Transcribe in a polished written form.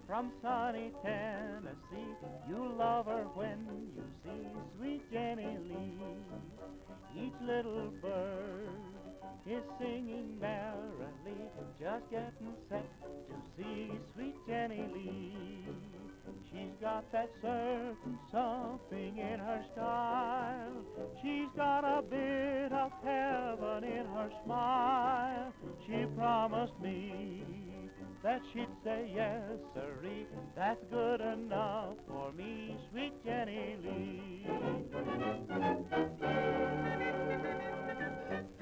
from sunny Tennessee. You'll love her when you see sweet Jenny Lee. Each little bird is singing merrily, just getting set to see sweet Jenny Lee. She's got that certain something in her style. She's got a bit of heaven in her smile. She promised me that she'd say yes, sirree. That's good enough for me, sweet Jenny Lee.